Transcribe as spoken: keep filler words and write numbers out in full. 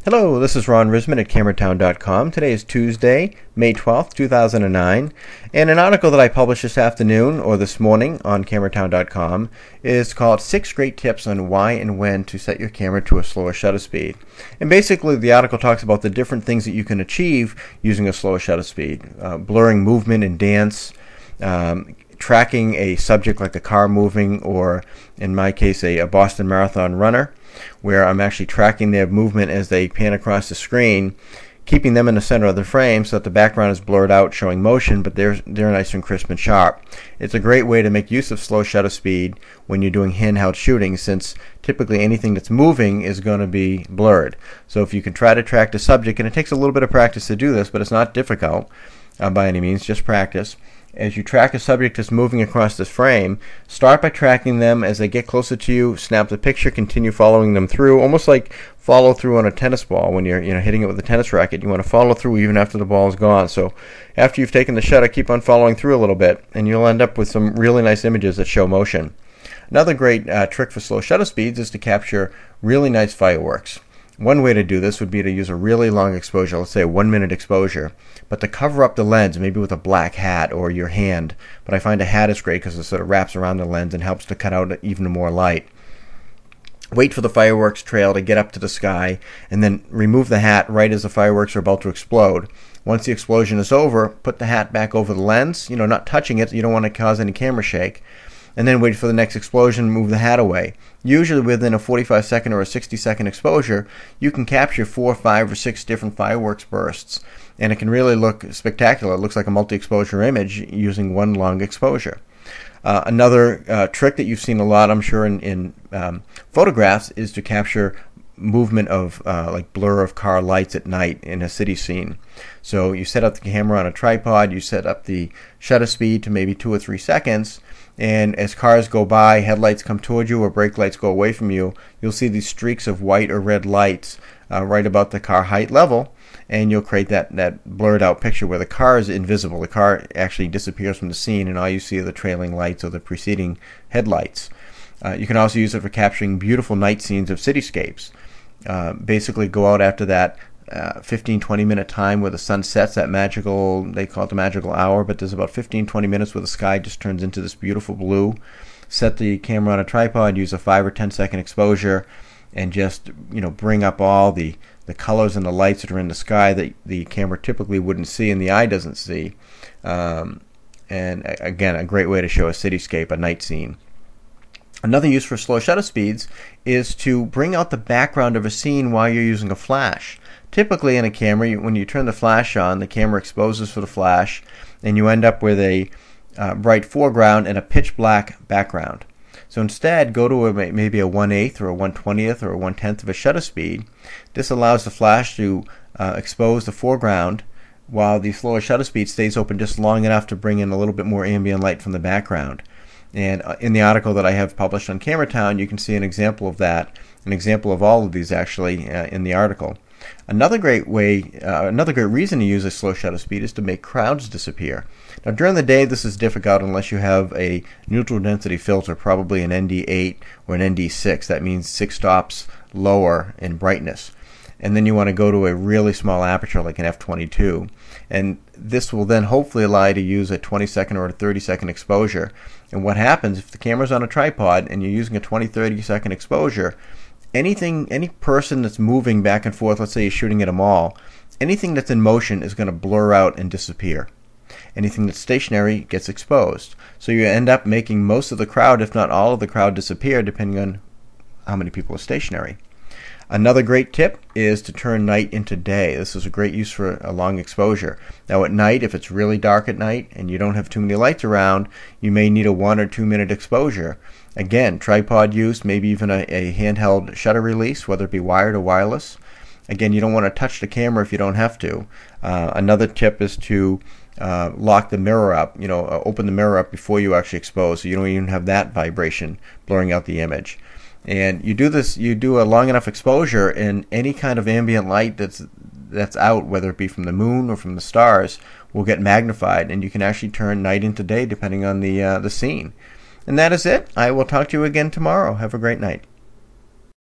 Hello, this is Ron Risman at camera town dot com. Today is Tuesday, May twelfth, two thousand nine, and an article that I published this afternoon or this morning on camera town dot com is called Six Great Tips on Why and When to Set Your Camera to a Slower Shutter Speed. And basically the article talks about the different things that you can achieve using a slower shutter speed. Uh, blurring movement and dance, um, tracking a subject like a car moving, or in my case a, a Boston Marathon runner, where I'm actually tracking their movement as they pan across the screen, keeping them in the center of the frame so that the background is blurred out showing motion, but they're, they're nice and crisp and sharp. It's a great way to make use of slow shutter speed when you're doing handheld shooting, since typically anything that's moving is going to be blurred. So if you can try to track the subject, and it takes a little bit of practice to do this, but it's not difficult uh, by any means, just practice. As you track a subject that's moving across this frame, start by tracking them as they get closer to you, snap the picture, continue following them through, almost like follow through on a tennis ball when you're you know hitting it with a tennis racket. You want to follow through even after the ball is gone. So after you've taken the shutter, keep on following through a little bit, and you'll end up with some really nice images that show motion. Another great uh, trick for slow shutter speeds is to capture really nice fireworks. One way to do this would be to use a really long exposure, let's say a one minute exposure, but to cover up the lens, maybe with a black hat or your hand. But I find a hat is great because it sort of wraps around the lens and helps to cut out even more light. Wait for the fireworks trail to get up to the sky, and then remove the hat right as the fireworks are about to explode. Once the explosion is over, put the hat back over the lens, you know, not touching it, you don't want to cause any camera shake. And then wait for the next explosion and move the hat away. Usually within a forty-five second or a sixty second exposure, you can capture four, five, or six different fireworks bursts. And it can really look spectacular. It looks like a multi-exposure image using one long exposure. Uh, another uh, trick that you've seen a lot, I'm sure, in, in um, photographs is to capture movement of uh, like blur of car lights at night in a city scene. So you set up the camera on a tripod, you set up the shutter speed to maybe two or three seconds, and as cars go by, headlights come toward you or brake lights go away from you, you'll see these streaks of white or red lights uh, right about the car height level, and you'll create that, that blurred out picture where the car is invisible. The car actually disappears from the scene and all you see are the trailing lights or the preceding headlights. Uh, you can also use it for capturing beautiful night scenes of cityscapes. Uh, basically go out after that uh, fifteen to twenty minute time where the sun sets, that magical, they call it the magical hour, but there's about fifteen to twenty minutes where the sky just turns into this beautiful blue. Set the camera on a tripod, use a five or ten second exposure, and just you know bring up all the, the colors and the lights that are in the sky that the camera typically wouldn't see and the eye doesn't see. Um, and again, a great way to show a cityscape, a night scene. Another use for slow shutter speeds is to bring out the background of a scene while you're using a flash. Typically in a camera, when you turn the flash on, the camera exposes for the flash, and you end up with a uh, bright foreground and a pitch black background. So instead, go to a, maybe a one eighth or a one twentieth or a one tenth of a shutter speed. This allows the flash to uh, expose the foreground while the slower shutter speed stays open just long enough to bring in a little bit more ambient light from the background. And in the article that I have published on CameraTown, you can see an example of that, an example of all of these actually uh, in the article. Another great way, uh, another great reason to use a slow shutter speed is to make crowds disappear. Now during the day this is difficult unless you have a neutral density filter, probably an N D eight or an N D six. That means six stops lower in brightness. And then you want to go to a really small aperture like an f twenty-two. And this will then hopefully allow you to use a twenty second or a thirty second exposure. And what happens if the camera's on a tripod and you're using a twenty to thirty second exposure, anything, any person that's moving back and forth, let's say you're shooting at a mall, anything that's in motion is going to blur out and disappear. Anything that's stationary gets exposed. So you end up making most of the crowd, if not all of the crowd, disappear depending on how many people are stationary. Another great tip is to turn night into day. This is a great use for a long exposure. Now at night, if it's really dark at night and you don't have too many lights around, you may need a one or two minute exposure. Again, tripod use, maybe even a, a handheld shutter release, whether it be wired or wireless. Again, you don't want to touch the camera if you don't have to. Uh, another tip is to uh, lock the mirror up, you know, uh, open the mirror up before you actually expose, so you don't even have that vibration blurring out the image. And you do this, you do a long enough exposure, and any kind of ambient light that's that's out, whether it be from the moon or from the stars, will get magnified, and you can actually turn night into day depending on the uh, the scene. And that is it. I will talk to you again tomorrow. Have a great night.